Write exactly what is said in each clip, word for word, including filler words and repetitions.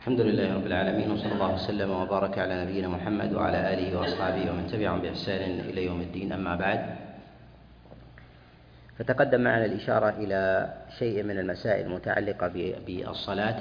الحمد لله رب العالمين، وصلى الله وسلم وبارك على نبينا محمد وعلى آله وأصحابه ومن تبعهم بإحسان إلى يوم الدين. أما بعد، فتقدم معنا الإشارة إلى شيء من المسائل المتعلقة بالصلاة،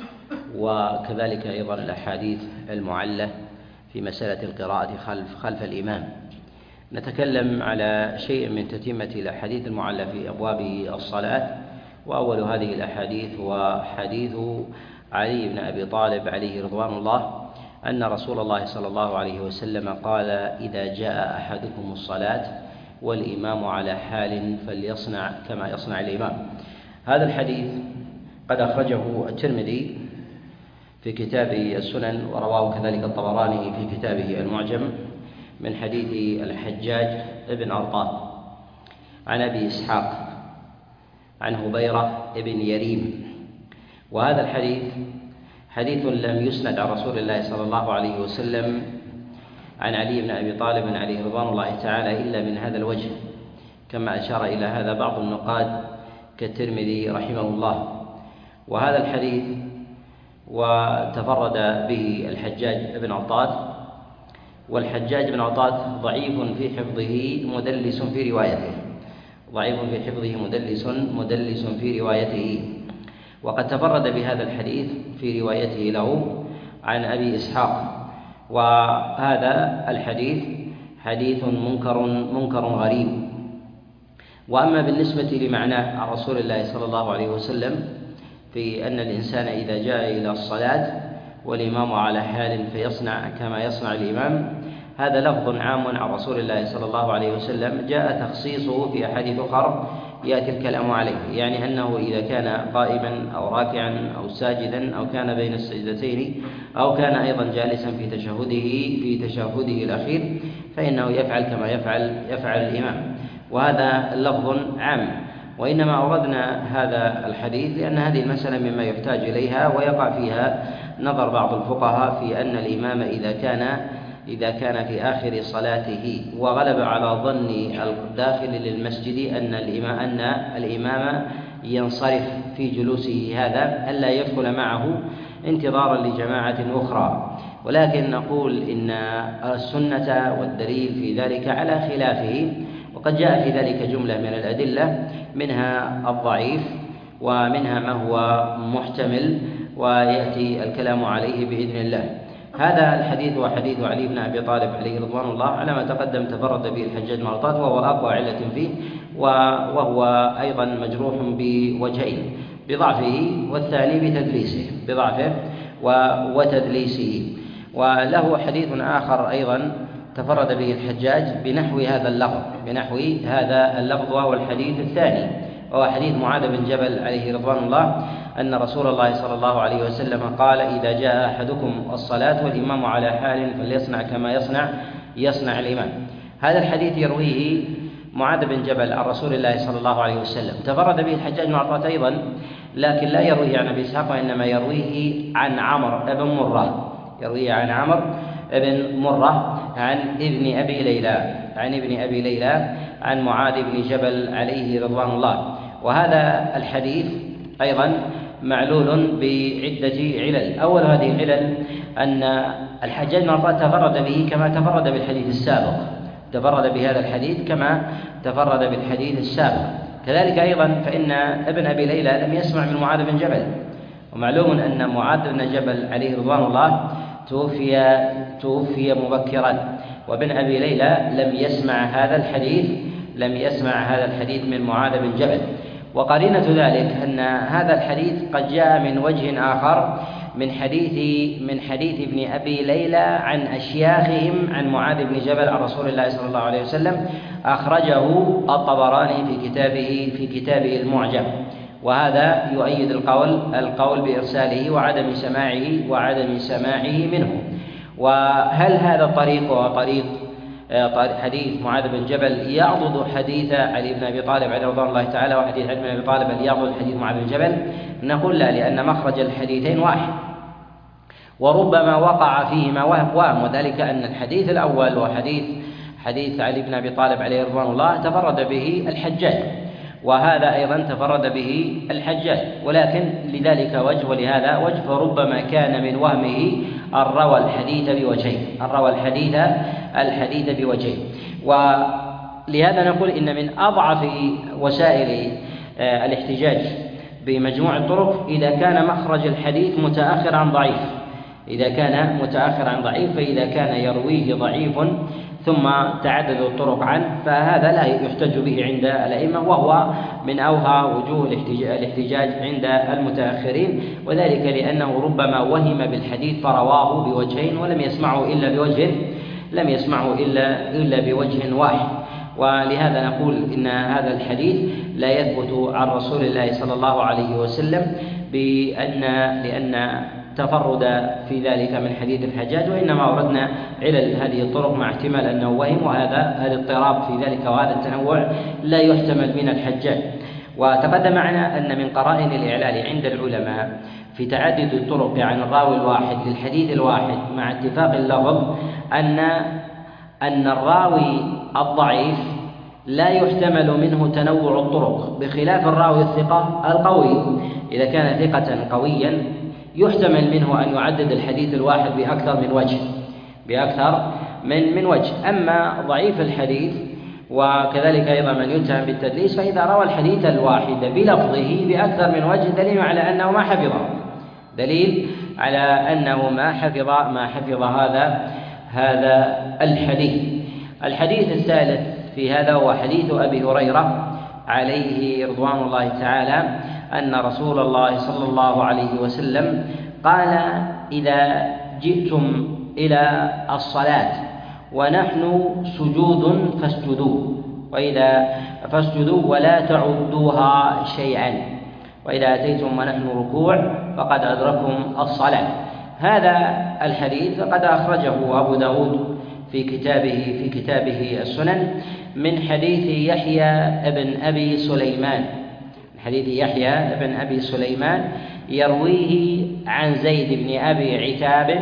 وكذلك أيضا الأحاديث المعلة في مسألة القراءة خلف خلف الإمام. نتكلم على شيء من تتمة الأحاديث المعلة في أبواب الصلاة، وأول هذه الأحاديث هو حديث علي بن أبي طالب عليه رضوان الله أن رسول الله صلى الله عليه وسلم قال: إذا جاء أحدكم الصلاة والإمام على حال فليصنع كما يصنع الإمام. هذا الحديث قد أخرجه الترمذي في كتاب السنن، ورواه كذلك الطبراني في كتابه المعجم من حديث الحجاج بن أرطاة عن أبي إسحاق عن هبيرة بن يريم. وهذا الحديث حديث لم يسند عن رسول الله صلى الله عليه وسلم عن علي بن أبي طالب عليه رضوان الله تعالى إلا من هذا الوجه، كما أشار إلى هذا بعض النقاد كالترمذي رحمه الله. وهذا الحديث وتفرد به الحجاج بن أرطاة، والحجاج بن أرطاة ضعيف في حفظه مدلس في روايته ضعيف في حفظه مدلس مدلس في روايته وقد تفرد بهذا الحديث في روايته له عن أبي إسحاق. وهذا الحديث حديث منكر منكر غريب. وأما بالنسبة لمعناه عن رسول الله صلى الله عليه وسلم في أن الإنسان إذا جاء إلى الصلاة والإمام على حال فيصنع كما يصنع الإمام، هذا لفظ عام عن رسول الله صلى الله عليه وسلم، جاء تخصيصه في أحاديث أخرى يأتي الكلام عليه، يعني أنه إذا كان قائما أو راكعا أو ساجدا أو كان بين السجدتين أو كان أيضا جالسا في تشهده في تشهده الأخير فإنه يفعل كما يفعل يفعل الإمام. وهذا لفظ عام، وإنما أوردنا هذا الحديث لأن هذه المسألة مما يحتاج إليها ويقع فيها نظر بعض الفقهاء في أن الإمام إذا كان إذا كان في آخر صلاته وغلب على ظن الداخل للمسجد أن الإمام أن الإمام ينصرف في جلوسه هذا ألا يدخل معه انتظارا لجماعة أخرى. ولكن نقول إن السنة والدليل في ذلك على خلافه، وقد جاء في ذلك جملة من الأدلة، منها الضعيف ومنها ما هو محتمل ويأتي الكلام عليه بإذن الله. هذا الحديث هو حديث علي بن أبي طالب عليه رضوان الله، على ما تقدم تفرد به الحجاج بن أرطاة وهو أقوى علة فيه، وهو أيضا مجروح بوجهين: بضعفه والثاني بتدليسه بضعفه وتدليسه. وله حديث آخر أيضا تفرد به الحجاج بنحو هذا اللفظ بنحو هذا اللفظ وهو الحديث الثاني، وهو حديث معاذ بن جبل عليه رضوان الله أن رسول الله صلى الله عليه وسلم قال: إذا جاء أحدكم الصلاة والإمام على حال فليصنع كما يصنع يصنع الإمام. هذا الحديث يرويه معاذ بن جبل عن رسول الله صلى الله عليه وسلم، تفرد به الحجاج بن أرطاة أيضا، لكن لا يرويه عن أبي إسحاق، وإنما يرويه عن عمرو بن مرة يرويه عن عمرو بن مرة عن ابن أبي ليلى عن ابن أبي ليلى عن معاذ بن جبل عليه رضوان الله. وهذا الحديث أيضا معلول بعدة علل. أول هذه العلل أن الحجاج بن أرطاة تفرد به كما تفرد بالحديث السابق تفرد بهذا الحديث كما تفرد بالحديث السابق. كذلك أيضا فإن ابن أبي ليلى لم يسمع من معاذ بن جبل، ومعلوم أن معاذ بن جبل عليه رضوان الله توفي توفي مبكرا، وابن أبي ليلى لم يسمع هذا الحديث لم يسمع هذا الحديث من معاذ بن جبل. وقرينة ذلك أن هذا الحديث قد جاء من وجه آخر من حديث من حديث ابن أبي ليلى عن أشياخهم عن معاذ بن جبل عن رسول الله صلى الله عليه وسلم، أخرجه الطبراني في كتابه في كتابه المعجم. وهذا يؤيد القول القول بإرساله وعدم سماعه وعدم سماعه منه. وهل هذا الطريق هو طريق حديث معاذ بن جبل يعضد حديث علي بن أبي طالب عليه رضوان الله تعالى وحديث علي بن أبي طالب هل يعضد حديث معاذ بن جبل؟ نقول لا، لأن مخرج الحديثين واحد، وربما وقع فيهما وهم، وذلك أن الحديث الأول وحديث حديث علي بن أبي طالب عليه رضوان الله تفرد به الحجاج، وهذا أيضا تفرد به الحجاج، ولكن لذلك وجه ولهذا وجه، فربما كان من وهمه أن روى الحديث بوجهين أن روى الحديث الحديث بوجهين ولهذا نقول إن من أضعف وسائل الاحتجاج بمجموع الطرق إذا كان مخرج الحديث متأخر عن ضعيف إذا كان متأخر عن ضعيف فإذا كان يرويه ضعيف ثم تعدد الطرق عنه فهذا لا يحتج به عند الأئمة، وهو من أوهى وجوه الاحتجاج عند المتأخرين، وذلك لأنه ربما وهم بالحديث فرواه بوجهين ولم يسمعه إلا بوجه لم يسمعه إلا إلا بوجه واحد. ولهذا نقول إن هذا الحديث لا يثبت عن رسول الله صلى الله عليه وسلم بأن لأن تفرد في ذلك من حديث الحجاج، وإنما أوردنا علل هذه الطرق مع احتمال أنه وهم، وهذا الاضطراب في ذلك وهذا التنوع لا يحتمل من الحجاج. وتقدم معنا أن من قرائن الإعلال عند العلماء في تعدد الطرق عن الراوي الواحد للحديث الواحد مع اتفاق اللفظ أن أن الراوي الضعيف لا يحتمل منه تنوع الطرق، بخلاف الراوي الثقة القوي إذا كان ثقة قويا يحتمل منه أن يعدد الحديث الواحد بأكثر من وجه بأكثر من من وجه. أما ضعيف الحديث وكذلك أيضا من يتهم بالتدليس فإذا روى الحديث الواحد بلفظه بأكثر من وجه دليل على أنه ما حفظه دليل على أنه ما حفظ ما حفظ هذا هذا الحديث. الحديث الثالث في هذا هو حديث أبي هريرة عليه رضوان الله تعالى أن رسول الله صلى الله عليه وسلم قال: إذا جئتم إلى الصلاة ونحن سجود فاسجدوا وإذا فاسجدوا ولا تعدوها شيئا، وإذا أتيتم ونحن ركوع فقد أدركم الصلاة. هذا الحديث قد أخرجه أبو داود في كتابه في كتابه السنن من حديث يحيى بن أبي سليمان حديث يحيى بن أبي سليمان يرويه عن زيد بن أبي عتاب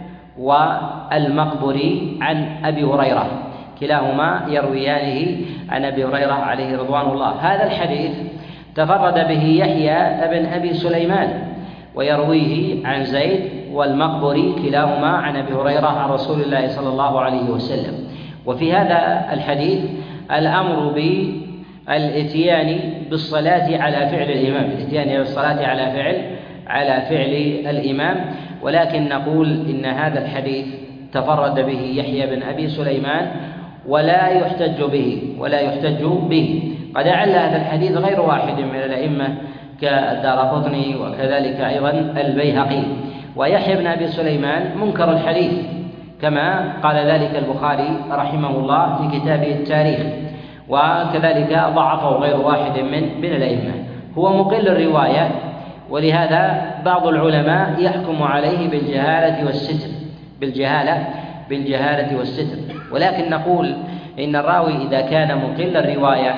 والمقبري عن أبي هريرة، كلاهما يرويانه عن أبي هريرة عليه رضوان الله. هذا الحديث تفرد به يحيى بن أبي سليمان ويرويه عن زيد والمقبري كلاهما عن أبي هريرة عن رسول الله صلى الله عليه وسلم. وفي هذا الحديث الأمر بالإتيان بالصلاة على فعل الإمام الإتيان بالصلاة على فعل على فعل الإمام، ولكن نقول إن هذا الحديث تفرد به يحيى بن أبي سليمان ولا يحتج به ولا يحتج به قد أعل هذا الحديث غير واحد من الأئمة كالدارقطني وكذلك أيضا البيهقي. ويحيى بن أبي سليمان منكر الحديث كما قال ذلك البخاري رحمه الله في كتابه التاريخ، وكذلك ضعفه غير واحد من من الأئمة. هو مقل الرواية، ولهذا بعض العلماء يحكم عليه بالجهالة والستر بالجهالة بالجهالة والستر ولكن نقول إن الراوي إذا كان مقل الرواية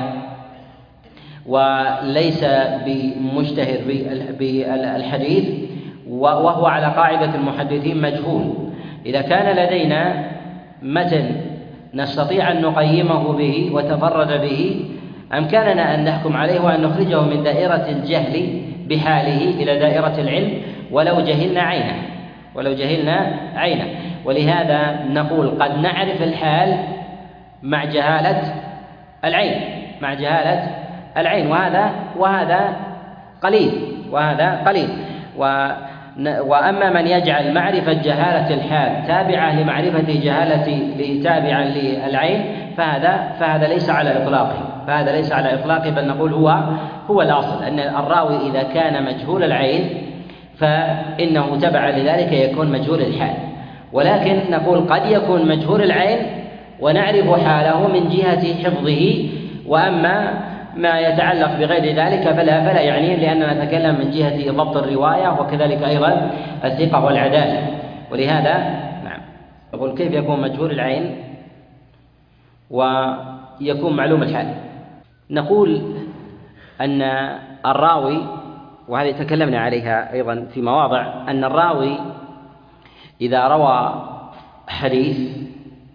وليس بمشتهر بالحديث وهو على قاعدة المحدثين مجهول، إذا كان لدينا متن نستطيع أن نقيمه به وتفرد به أمكننا أن نحكم عليه وأن نخرجه من دائرة الجهل بحاله إلى دائرة العلم ولو جهلنا عينه ولو جهلنا عينه ولهذا نقول قد نعرف الحال مع جهالة العين مع جهالة العين وهذا وهذا قليل وهذا قليل و وأما من يجعل معرفة جهالة الحال تابعة لمعرفة جهالة تابعا للعين فهذا فهذا ليس على إطلاقه فهذا ليس على إطلاقه بل نقول هو هو الأصل أن الراوي إذا كان مجهول العين فإنه تبع لذلك يكون مجهول الحال، ولكن نقول قد يكون مجهول العين ونعرف حاله من جهة حفظه، وأما ما يتعلق بغير ذلك فلا فلا يعني لأننا نتكلم من جهة ضبط الرواية وكذلك أيضا الثقة والعدالة. ولهذا نعم أقول كيف يكون مجهول العين ويكون معلوم الحال؟ نقول أن الراوي وهذه تكلمنا عليها أيضا في مواضع أن الراوي إذا روى حديث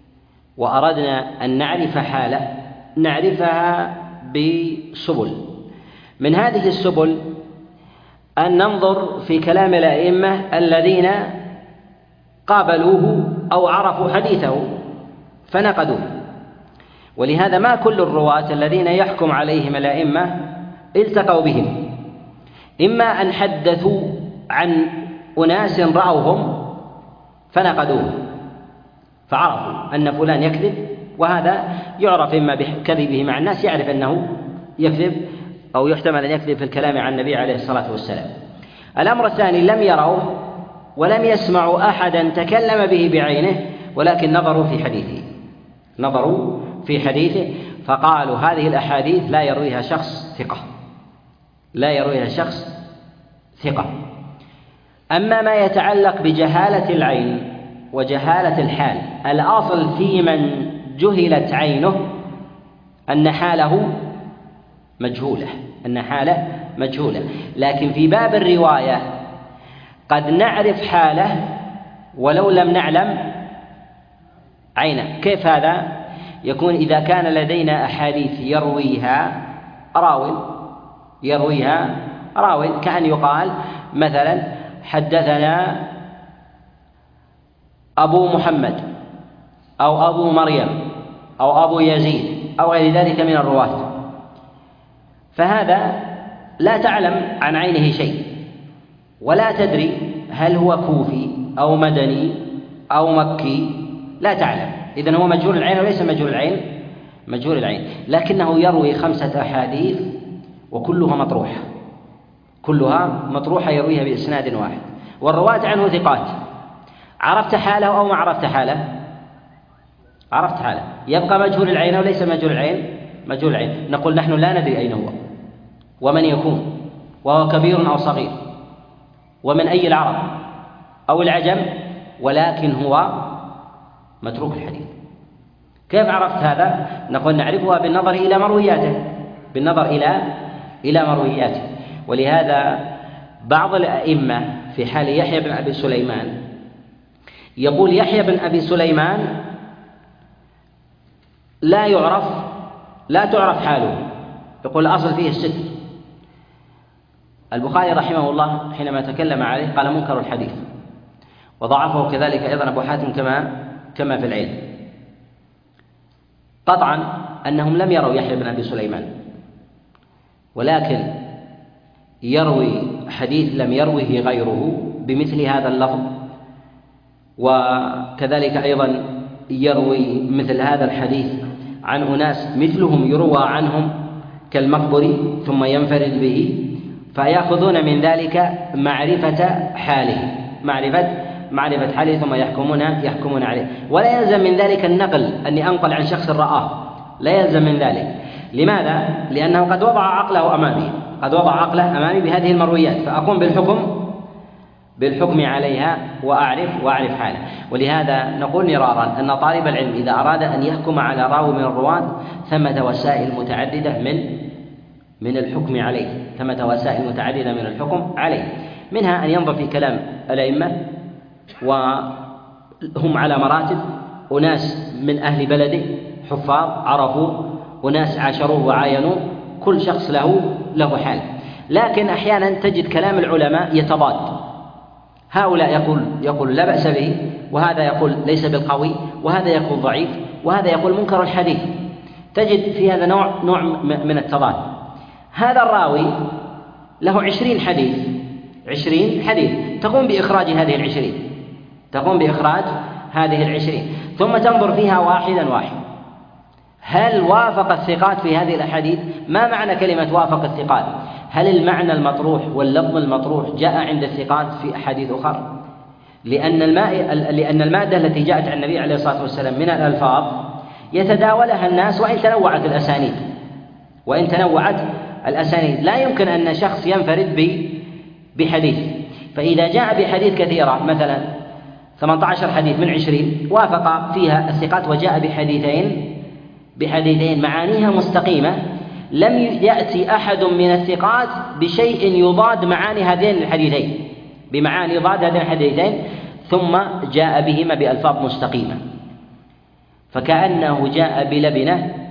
وأردنا أن نعرف حاله نعرفها بسبل من هذه السبل أن ننظر في كلام الأئمة الذين قابلوه أو عرفوا حديثه فنقدوه. ولهذا ما كل الرواة الذين يحكم عليهم الأئمة التقوا بهم، إما أن حدثوا عن أناس رأوهم فنقدوه فعرفوا أن فلان يكذب، وهذا يعرف إما بكذبه مع الناس، يعرف أنه يكذب أو يحتمل أن يكذب في الكلام عن النبي عليه الصلاة والسلام. الأمر الثاني لم يروه ولم يسمعوا أحدا تكلم به بعينه، ولكن نظروا في حديثه نظروا في حديثه فقالوا هذه الأحاديث لا يرويها شخص ثقة لا يرويها شخص ثقة. أما ما يتعلق بجهالة العين وجهالة الحال، الأصل في من جهلت عينه أن حاله مجهولة أن حاله مجهولة لكن في باب الرواية قد نعرف حاله ولو لم نعلم عينه. كيف هذا يكون؟ إذا كان لدينا أحاديث يرويها راوي يرويها راوي كأن يقال مثلا حدثنا أبو محمد أو أبو مريم أو أبو يزيد أو غير ذلك من الرواة، فهذا لا تعلم عن عينه شيء ولا تدري هل هو كوفي أو مدني أو مكي، لا تعلم. إذن هو مجهول العين وليس مجهول العين مجهول العين لكنه يروي خمسة أحاديث وكلها مطروحة كلها مطروحة يرويها بإسناد واحد، والرواة عنه ثقات. عرفت حاله أو ما عرفت حاله؟ عرفت حاله. يبقى مجهول العين وليس مجهول العين مجهول العين. نقول نحن لا ندري أين هو ومن يكون، وهو كبير أو صغير، ومن أي العرب أو العجم، ولكن هو متروك الحديث. كيف عرفت هذا؟ نقول نعرفها بالنظر إلى مروياته بالنظر إلى إلى مروياته. ولهذا بعض الأئمة في حال يحيى بن أبي سليمان يقول يحيى بن أبي سليمان لا يعرف لا تعرف حاله، يقول الأصل فيه الستر. البخاري رحمه الله حينما تكلم عليه قال منكر الحديث، وضعفه كذلك أيضا أبو حاتم كما كما في العلم. قطعا أنهم لم يروا يحيى بن أبي سليمان، ولكن يروي حديث لم يروه غيره بمثل هذا اللفظ، وكذلك أيضا يروي مثل هذا الحديث عن أناس مثلهم يروى عنهم كالمقبري ثم ينفرد به، فيأخذون من ذلك معرفة حاله معرفة معرفة حاله ثم يحكمون يحكمون عليه. ولا يلزم من ذلك النقل أني أنقل عن شخص رآه، لا يلزم من ذلك. لماذا؟ لأنه قد وضع عقله أمامي قد وضع عقله أمامي بهذه المرويات، فأقوم بالحكم بالحكم عليها وأعرف وأعرف حاله. ولهذا نقول مرارا أن طالب العلم إذا أراد أن يحكم على راوي من الرواة ثمة وسائل متعددة من من الحكم عليه ثمة وسائل متعددة من الحكم عليه. منها أن ينظر في كلام الأئمة، وهم على مراتب، أناس من أهل بلده حفاظ عرفوا، أناس عاشروه وعاينوه، كل شخص له له حال. لكن أحيانا تجد كلام العلماء يتضاد، هؤلاء يقول يقول لا بأس به، وهذا يقول ليس بالقوي، وهذا يقول ضعيف، وهذا يقول منكر الحديث. تجد في هذا نوع نوع من التضاد. هذا الراوي له عشرين حديث عشرين حديث تقوم بإخراج هذه العشرين تقوم بإخراج هذه العشرين ثم تنظر فيها واحدا واحد، هل وافق الثقات في هذه الأحاديث؟ ما معنى كلمة وافق الثقات؟ هل المعنى المطروح واللفظ المطروح جاء عند الثقات في أحاديث أخرى؟ لأن الماء لأن المادة التي جاءت عن النبي عليه الصلاة والسلام من الألفاظ يتداولها الناس وإن تنوعت الأسانيد وإن تنوعت الأسانيد لا يمكن أن شخص ينفرد بحديث. فإذا جاء بحديث كثيرة مثلا ثمانية عشر حديث من عشرين وافق فيها الثقات وجاء بحديثين بحديثين معانيها مستقيمة، لم يأتي أحد من الثقات بشيء يضاد معاني هذين الحديثين بمعاني يضاد هذين الحديثين ثم جاء بهما بألفاظ مستقيمة، فكأنه جاء بلبنة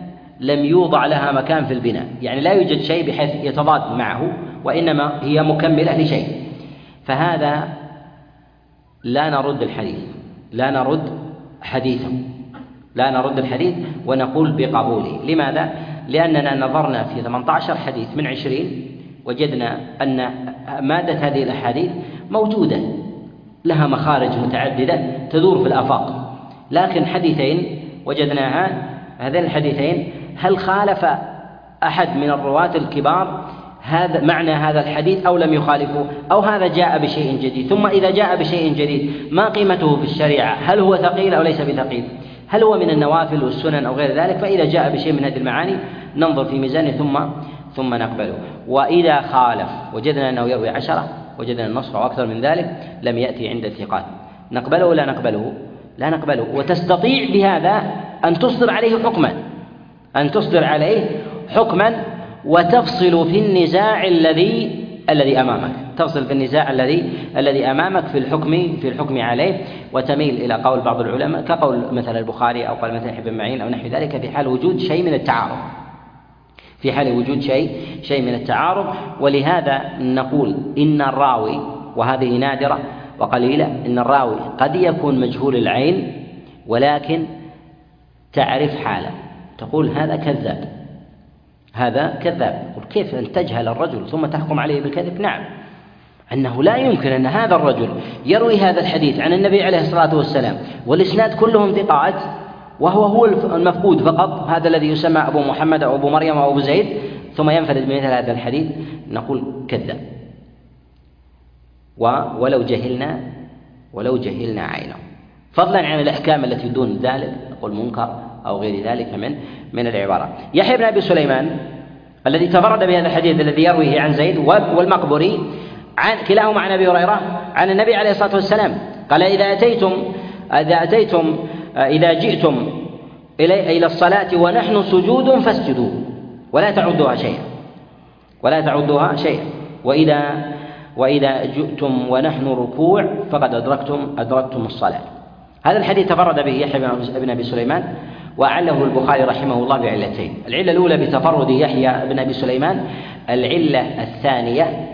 لم يوضع لها مكان في البناء، يعني لا يوجد شيء بحيث يتضاد معه، وإنما هي مكملة لشيء، فهذا لا نرد الحديث لا نرد حديثه لا نرد الحديث ونقول بقبوله. لماذا؟ لأننا نظرنا في ثمانية عشر حديث من عشرين وجدنا أن مادة هذه الأحاديث موجودة لها مخارج متعددة تدور في الآفاق، لكن حديثين وجدناها، هذين الحديثين هل خالف أحد من الرواة الكبار هذا معنى هذا الحديث أو لم يخالفه، أو هذا جاء بشيء جديد؟ ثم إذا جاء بشيء جديد ما قيمته في الشريعة؟ هل هو ثقيل أو ليس بثقيل؟ هل هو من النوافل والسنن أو غير ذلك؟ فإذا جاء بشيء من هذه المعاني ننظر في ميزانه ثم ثم نقبله. وإذا خالف وجدنا أنه يروي عشرة، وجدنا النص أو أكثر من ذلك، لم يأتي عند الثقات، نقبله ولا نقبله؟ لا نقبله. وتستطيع بهذا أن تصدر عليه حكما أن تصدر عليه حكما وتفصل في النزاع الذي الذي أمامك تفصل في النزاع الذي الذي أمامك في الحكم في الحكم عليه، وتميل إلى قول بعض العلماء كقول مثلا البخاري أو قول مثلا ابن معين أو نحو ذلك في حال وجود شيء من التعارض في حال وجود شيء شيء من التعارض. ولهذا نقول إن الراوي، وهذه نادرة وقليلة، إن الراوي قد يكون مجهول العين ولكن تعرف حاله، تقول هذا كذاب هذا كذاب. كيف أن تجهل الرجل ثم تحكم عليه بالكذب؟ نعم، أنه لا يمكن أن هذا الرجل يروي هذا الحديث عن النبي عليه الصلاة والسلام والإسناد كلهم ثقات، وهو هو المفقود فقط، هذا الذي يسمى أبو محمد أو أبو مريم أو أبو زيد، ثم ينفرد بمثل هذا الحديث، نقول كذاب. ولو جهلنا ولو جهلنا عينه، فضلا عن الأحكام التي دون ذلك، نقول منكر أو غير ذلك من من العبارة. يحيى بن أبي سليمان الذي تفرد بهذا الحديث الذي يرويه عن زيد والمقبري عن كلاهما عن أبي هريرة عن النبي عليه الصلاة والسلام قال: إذا أتيتم إذا أتيتم إذا جئتم إلى إلى الصلاة ونحن سجود فاسجدوا ولا تعدوها شيئا ولا تعدوها شيئا وإذا وإذا جئتم ونحن ركوع فقد أدركتم أدركتم الصلاة. هذا الحديث تفرد به يحيى بن أبي سليمان، وأعله البخاري رحمه الله بعلتين: العلة الأولى بتفرد يحيى بن أبي سليمان، العلة الثانية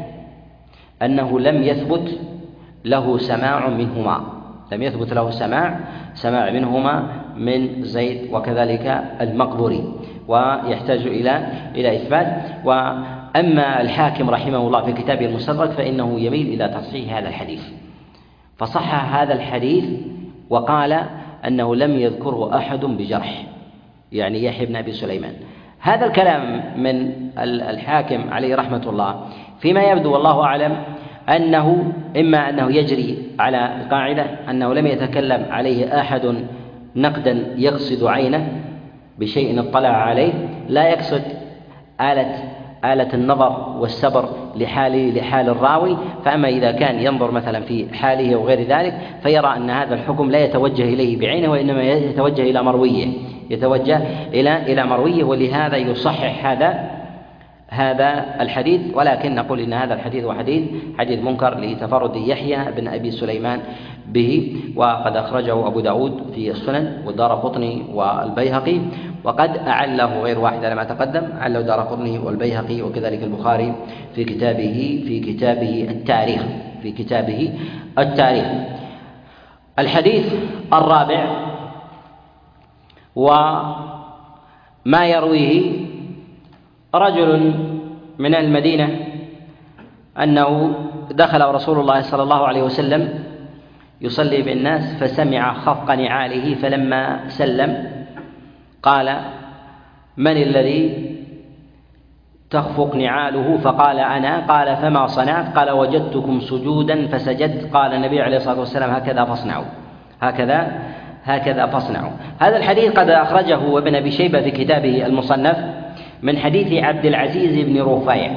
أنه لم يثبت له سماع منهما لم يثبت له سماع سماع منهما من زيد وكذلك المقبري، ويحتاج إلى إلى إثبات. وأما الحاكم رحمه الله في كتابه المستدرك فإنه يميل إلى تصحيح هذا الحديث، فصحح هذا الحديث وقال أنه لم يذكره أحد بجرح، يعني يحيى بن أبي سليمان. هذا الكلام من الحاكم عليه رحمة الله فيما يبدو والله أعلم أنه إما أنه يجري على قاعدة أنه لم يتكلم عليه أحد نقدا يقصد عينه بشيء اطلع عليه، لا يقصد آلة آلة النظر والسبر لحال لحال الراوي. فأما إذا كان ينظر مثلا في حاله وغير ذلك فيرى أن هذا الحكم لا يتوجه إليه بعينه، وإنما يتوجه إلى مرويه يتوجه إلى إلى مرويه ولهذا يصحح هذا هذا الحديث. ولكن نقول إن هذا الحديث هو حديث حديث منكر لتفرد يحيى بن أبي سليمان به، وقد أخرجه أبو داود في السنن والدارقطني والبيهقي، وقد أعله غير واحد على ما تقدم، أعله الدارقطني والبيهقي وكذلك البخاري في كتابه في كتابه التاريخ في كتابه التاريخ. الحديث الرابع وما يرويه رجل من المدينة أنه دخل رسول الله صلى الله عليه وسلم يصلي بالناس فسمع خفق نعاله، فلما سلم قال: من الذي تخفق نعاله؟ فقال: أنا. قال: فما صنعت؟ قال: وجدتكم سجودا فسجدت. قال النبي عليه الصلاة والسلام: هكذا فاصنعوا هكذا هكذا فاصنعوا. هذا الحديث قد أخرجه ابن أبي شيبة في كتابه المصنف من حديث عبد العزيز بن رفيع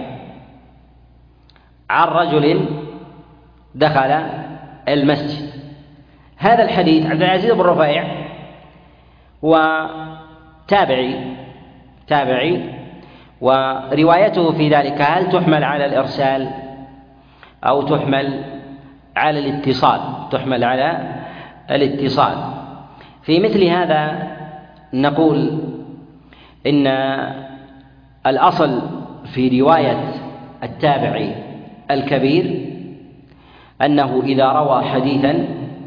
عن رجل دخل المسجد. هذا الحديث عبد العزيز بن رفيع هو تابعي تابعي وروايته في ذلك هل تحمل على الإرسال أو تحمل على الاتصال تحمل على الاتصال. في مثل هذا نقول إن الأصل في رواية التابع الكبير أنه إذا روى حديثا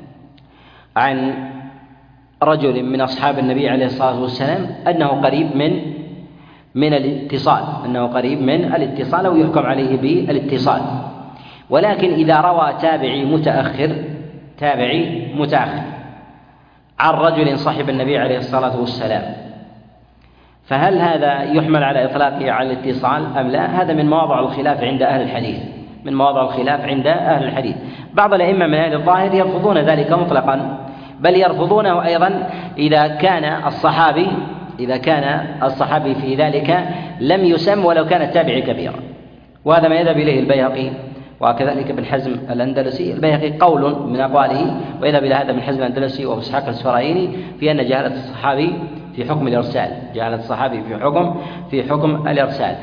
عن رجل من أصحاب النبي عليه الصلاة والسلام أنه قريب من من الاتصال أنه قريب من الاتصال أو يحكم عليه بالاتصال. ولكن إذا روى تابعي متأخر تابعي متأخر عن رجل صاحب النبي عليه الصلاة والسلام، فهل هذا يحمل على إطلاقه على الاتصال أم لا؟ هذا من مواضع الخلاف عند أهل الحديث من مواضع الخلاف عند أهل الحديث. بعض الأئمة من أهل الظاهر يرفضون ذلك مطلقا، بل يرفضونه أيضا إذا كان الصحابي إذا كان الصحابي في ذلك لم يسم ولو كان التابعي كبيرا، وهذا ما يذهب إليه البيهقي وكذلك ابن حزم الأندلسي. البيهقي قول من أقواله ويذهب إلى هذا ابن حزم الأندلسي وأبو إسحاق السفرايني في أن جهالة الصحابي في حكم الإرسال جهالة الصحابي في حكم في حكم الإرسال.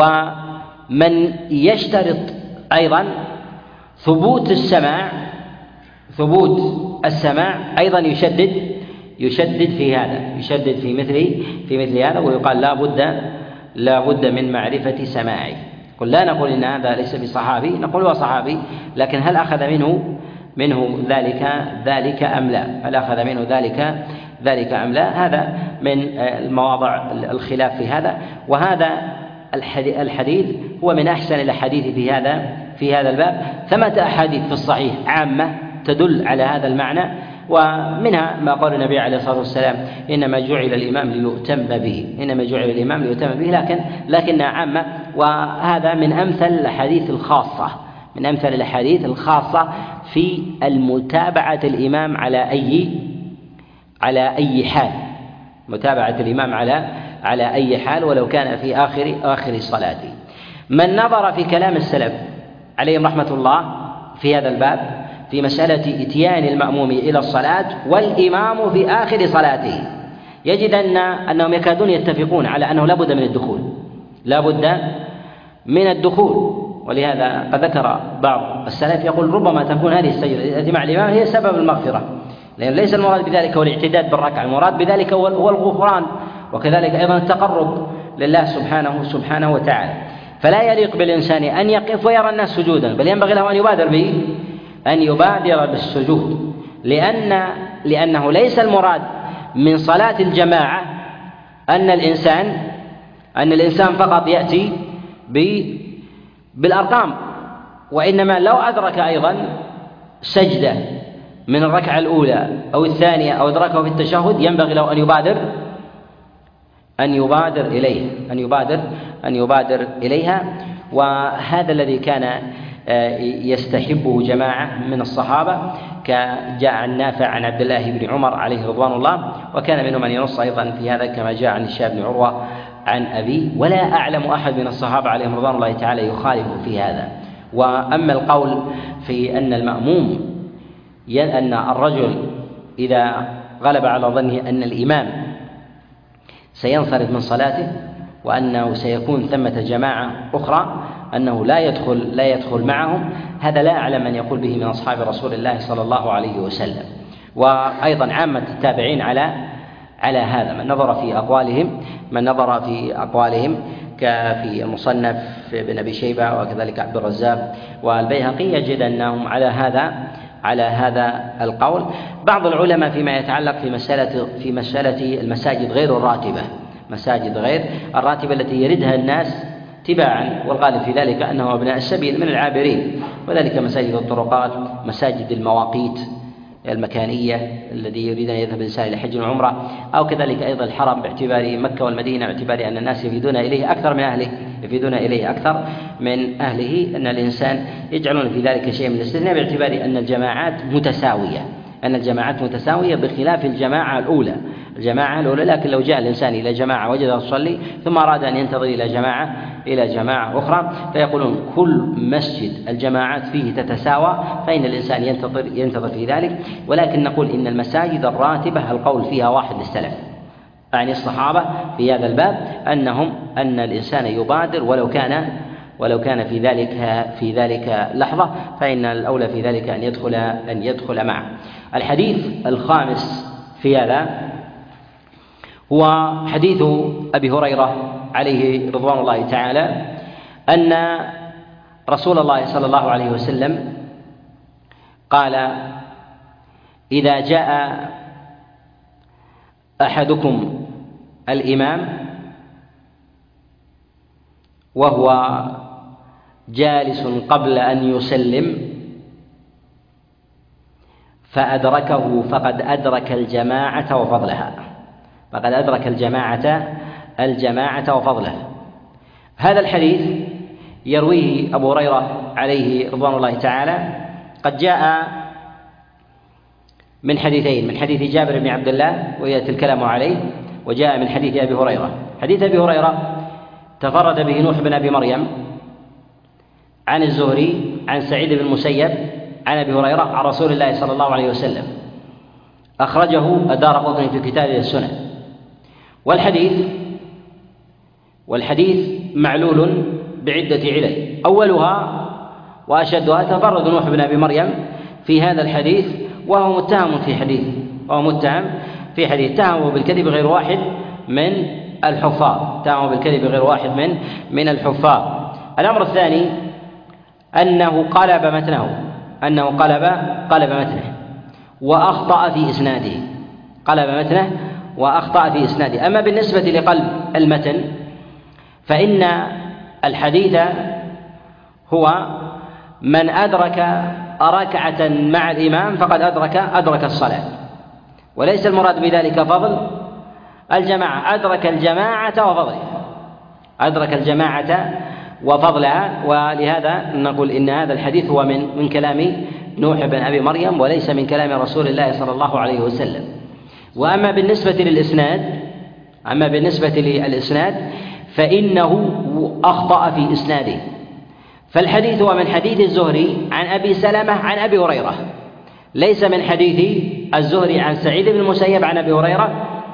ومن يشترط أيضا ثبوت السماع ثبوت السماع أيضا يشدد يشدد في هذا يشدد في مثل في مثل هذا ويقال لا بد لا بد من معرفة سماعه. قل لا نقول إن هذا ليس بصحابي، نقول هو صحابي، لكن هل أخذ منه منه ذلك ذلك أم لا؟ هل أخذ منه ذلك ذلك أم لا؟ هذا من المواضع الخلاف في هذا. وهذا الحديث هو من أحسن الأحاديث في هذا في هذا الباب. ثمة أحاديث في الصحيح عامة تدل على هذا المعنى، ومنها ما قال النبي عليه الصلاة والسلام إنما جعل الإمام ليؤتم به إنما جعل الإمام ليؤتم به لكن لكنها عامة. وهذا من أمثل الأحاديث الخاصة من أمثل الأحاديث الخاصة في المتابعة الإمام على أي على أي حال متابعة الإمام على على أي حال ولو كان في آخر آخر صلاته. من نظر في كلام السلف عليهم رحمة الله في هذا الباب في مسألة إتيان المأموم إلى الصلاة والإمام في آخر صلاته يجد أن أنهم يكادون يتفقون على أنه لا بد من الدخول لا بد من الدخول. ولهذا قد ذكر بعض السلف يقول ربما تكون هذه السجدة التي مع الإمام هي سبب المغفرة، لأن ليس المراد بذلك هو الاعتداد بالركعة، المراد بذلك هو الغفران وكذلك أيضا التقرب لله سبحانه سبحانه وتعالى. فلا يليق بالإنسان أن يقف ويرى الناس سجودا، بل ينبغي له أن يبادر به أن يبادر بالسجود، لأن لأنه ليس المراد من صلاة الجماعة أن الإنسان أن الإنسان فقط يأتي بالأرقام، وإنما لو أدرك أيضا سجدة من الركعة الأولى أو الثانية أو أدركه في التشهد ينبغي له أن يبادر أن يبادر إليه أن يبادر أن يبادر إليها. وهذا الذي كان يستحبه جماعة من الصحابة كجاء عن نافع عن عبد الله بن عمر عليه رضوان الله، وكان منهم من ينص أيضا في هذا كما جاء عن هشام بن عروة عن أبيه، ولا أعلم أحد من الصحابة عليهم رضوان الله تعالى يخالف في هذا. وأما القول في أن المأموم أن الرجل إذا غلب على ظنه أن الإمام سينصرف من صلاته وأنه سيكون ثمة جماعة أخرى أنه لا يدخل لا يدخل معهم، هذا لا أعلم من يقول به من أصحاب رسول الله صلى الله عليه وسلم. وأيضا عامة التابعين على على هذا. من نظر في أقوالهم من نظر في أقوالهم كفي المصنف بن أبي شيبة وكذلك عبد الرزاق والبيهقي يجد أنهم على هذا على هذا القول. بعض العلماء فيما يتعلق في مسألة في مسألة المساجد غير الراتبة مساجد غير الراتبة التي يردها الناس تباعا، والغالب في ذلك أنه أبناء السبيل من العابرين، وذلك مساجد الطرقات، مساجد المواقيت المكانية الذي يريد أن يذهب الإنسان إلى حج وعمرة، أو كذلك أيضا الحرم باعتبار مكة والمدينة باعتبار أن الناس يفيدون إليه أكثر من أهله يفيدون إليه أكثر من أهله أن الإنسان يجعلون في ذلك شيء من الاستثناء باعتبار أن الجماعات متساوية أن الجماعات متساوية بخلاف الجماعة الأولى الجماعة الأولى لكن لو جاء الإنسان إلى جماعة وجدها تصلي ثم أراد أن ينتظر إلى جماعة إلى جماعة أخرى فيقولون كل مسجد الجماعات فيه تتساوى فإن الإنسان ينتظر ينتظر في ذلك. ولكن نقول إن المساجد الراتبة القول فيها واحد للسلف يعني الصحابة في هذا الباب أنهم أن الإنسان يبادر ولو كان ولو كان في ذلك في ذلك لحظة، فإن الأولى في ذلك أن يدخل أن يدخل معه. الحديث الخامس في هذا هو حديث أبي هريرة عليه رضوان الله تعالى أن رسول الله صلى الله عليه وسلم قال: إذا جاء أحدكم الإمام وهو جالس قبل أن يسلم فأدركه فقد أدرك الجماعة وفضلها فقد أدرك الجماعة الجماعة وفضلها. هذا الحديث يرويه أبو هريرة عليه رضوان الله تعالى، قد جاء من حديثين: من حديث جابر بن عبد الله ويأتي الكلام عليه، وجاء من حديث أبي هريرة. حديث أبي هريرة تفرد به نوح بن أبي مريم عن الزهري عن سعيد بن المسيب عن أبي هريرة عن رسول الله صلى الله عليه وسلم، أخرجه الدارقطني في كتابه السنن. والحديث والحديث معلول بعدة علل، أولها وأشدها تفرد نوح بن أبي مريم في هذا الحديث، وهو متهم في حديث وهو متهم في حديث اتهمه بالكذب غير واحد من الحفاظ اتهمه بالكذب غير واحد من من الحفاظ. الأمر الثاني أنه قلب متنه أنه قلب قلب متنه وأخطأ في إسناده قلب متنه وأخطأ في إسناده. أما بالنسبة لقلب المتن فإن الحديث هو: من أدرك ركعة مع الإمام فقد أدرك أدرك الصلاة، وليس المراد بذلك فضل الجماعة، أدرك الجماعة وفضلها أدرك الجماعة وفضلها. ولهذا نقول إن هذا الحديث هو من من كلام نوح بن أبي مريم وليس من كلام رسول الله صلى الله عليه وسلم. وأما بالنسبة للإسناد أما بالنسبة للإسناد فإنه أخطأ في إسناده، فالحديث هو من حديث الزهري عن أبي سلمة عن أبي هريرة، ليس من حديث الزهري عن سعيد بن المسيب عن أبي هريرة.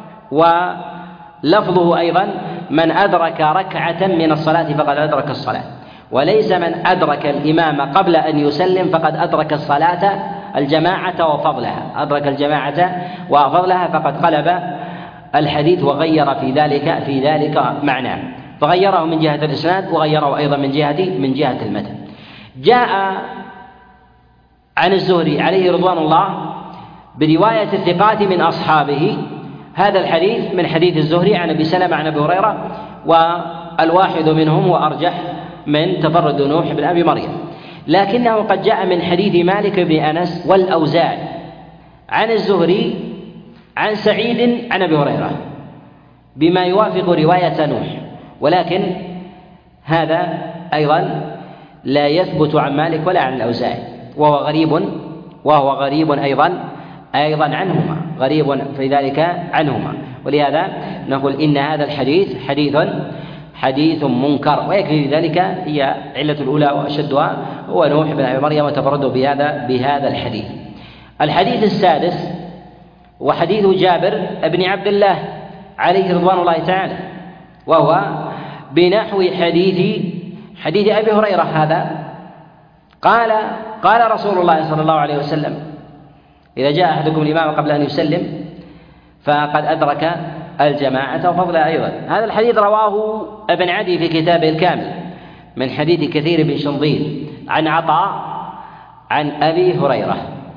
ولفظه أيضا: من أدرك ركعة من الصلاة فقد أدرك الصلاة، وليس من أدرك الإمام قبل أن يسلم فقد أدرك الصلاة الجماعة وفضلها أدرك الجماعة وفضلها فقد قلب الحديث وغير في ذلك في ذلك معناه، فغيره من جهة الإسناد وغيره أيضا من جهة من جهة المتن. جاء عن الزهري عليه رضوان الله برواية الثقات من أصحابه هذا الحديث من حديث الزهري عن أبي سلمة عن أبي هريرة، والواحد منهم وأرجح من تفرد نوح بن أبي مريم، لكنه قد جاء من حديث مالك بن أنس والأوزاعي عن الزهري عن سعيد عن أبي هريرة بما يوافق رواية نوح، ولكن هذا أيضا لا يثبت عن مالك ولا عن الأوزاعي، وهو غريب وهو غريب أيضا أيضا عنهما غريب في ذلك عنهما. ولهذا نقول إن هذا الحديث حديث حديث منكر، ويكفي ذلك هي علة الأولى وأشدها هو نوح بن أبي مريم وتفرده بهذا بهذا الحديث. الحديث السادس وحديث جابر بن عبد الله عليه رضوان الله تعالى، وهو بنحو حديث حديث أبي هريرة هذا. قال قال رسول الله صلى الله عليه وسلم: إذا جاء أحدكم الإمام قبل أن يسلم فقد أدرك الجماعة وفضلها أيضا. هذا الحديث رواه ابن عدي في كتابه الكامل من حديث كثير بن شنظير عن عطاء عن أبي هريرة،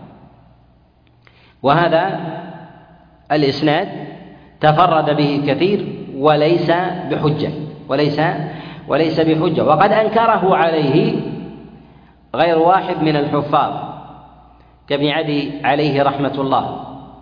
وهذا الإسناد تفرد به كثير وليس بحجة وليس وليس بحجة وقد أنكره عليه غير واحد من الحفاظ كابن عدي عليه رحمة الله.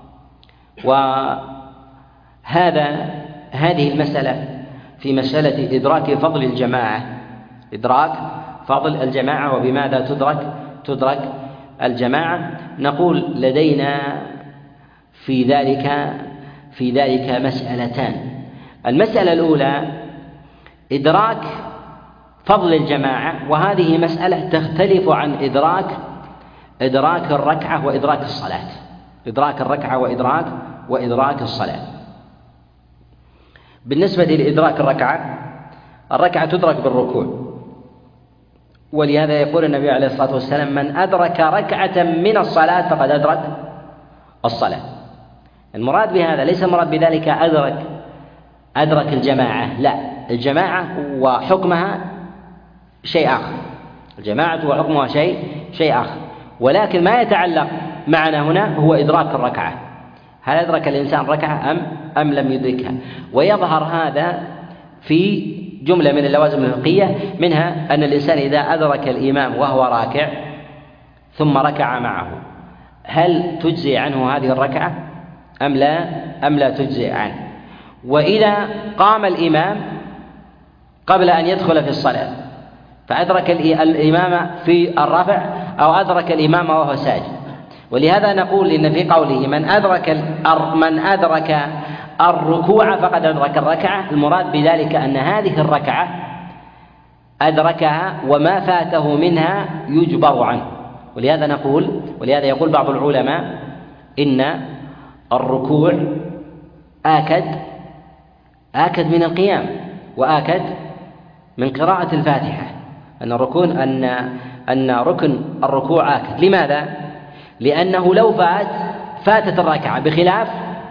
وهذا هذه المسألة في مسألة إدراك فضل الجماعة إدراك فضل الجماعة وبماذا تدرك تدرك الجماعة، نقول لدينا في ذلك في ذلك مسألتان. المسألة الأولى إدراك فضل الجماعة، وهذه مسألة تختلف عن إدراك إدراك الركعة وإدراك الصلاة إدراك الركعة وإدراك وإدراك الصلاة. بالنسبة لإدراك الركعة، الركعة تدرك بالركوع، ولهذا يقول النبي عليه الصلاة والسلام: من أدرك ركعة من الصلاة فقد أدرك الصلاة. المراد بهذا ليس المراد بذلك أدرك أدرك الجماعة، لا، الجماعة وحكمها شيء آخر، الجماعة وحكمها شيء شيء آخر، ولكن ما يتعلق معنا هنا هو إدراك الركعة، هل أدرك الإنسان ركعة أم أم لم يدركها؟ ويظهر هذا في جملة من اللوازم الفقهية، منها أن الإنسان إذا أدرك الإمام وهو راكع ثم ركع معه، هل تجزي عنه هذه الركعة أم لا أم لا تجزي عنه؟ وإذا قام الإمام قبل أن يدخل في الصلاة فأدرك الإمام في الرفع أو أدرك الإمام وهو ساجد، ولهذا نقول إن في قوله من أدرك من أدرك الركوع فقد أدرك الركعة، المراد بذلك أن هذه الركعة أدركها وما فاته منها يجبر عنه. ولهذا نقول ولهذا يقول بعض العلماء إن الركوع آكد آكد من القيام وآكد من قراءة الفاتحة، أن الركون أن أن ركن الركوع آكد. لماذا؟ لأنه لو فات فاتت الركعة، بخلاف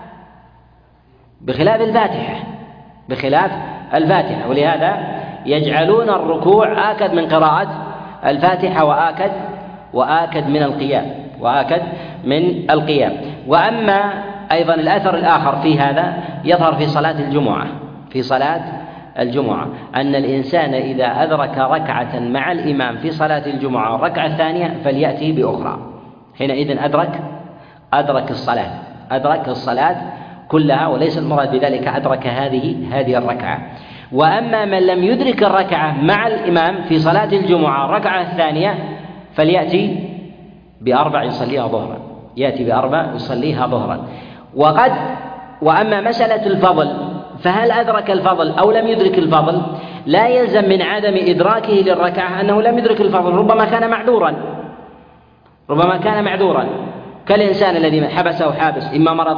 بخلاف الفاتحة بخلاف الفاتحة ولهذا يجعلون الركوع آكد من قراءة الفاتحة وآكد وآكد من القيام وآكد من القيام. وأما أيضا الأثر الآخر في هذا يظهر في صلاة الجمعة في صلاة الجمعة أن الإنسان إذا أدرك ركعة مع الإمام في صلاة الجمعة والركعة الثانية فليأتي بأخرى، حينئذ أدرك أدرك الصلاة أدرك الصلاة كلها، وليس المراد بذلك أدرك هذه هذه الركعة. وأما من لم يدرك الركعة مع الإمام في صلاة الجمعة الركعة الثانية فليأتي بأربع يصليها ظهرا يأتي بأربع يصليها ظهرا. وقد وأما مسألة الفضل فهل أدرك الفضل أو لم يدرك الفضل، لا يلزم من عدم إدراكه للركعة أنه لم يدرك الفضل، ربما كان معذورا ربما كان معذورا كالإنسان الذي حبسه حابس إما مرض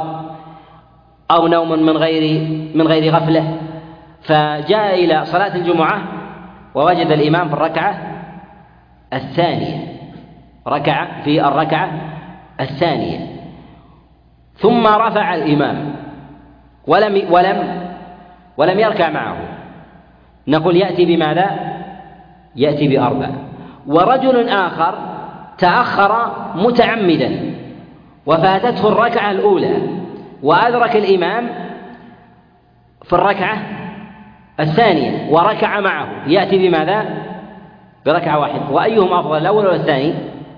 أو نوم من غير من غير غفلة، فجاء إلى صلاة الجمعة ووجد الإمام في الركعة الثانية ركع في الركعة الثانية ثم رفع الإمام ولم ولم ولم يركع معه، نقول يأتي بماذا؟ يأتي بأربع. ورجل آخر تأخر متعمدا وفاتته الركعة الأولى وأدرك الإمام في الركعة الثانية وركع معه، يأتي بماذا؟ بركعة واحدة. وأيهم أفضل، الأول ولا الثاني؟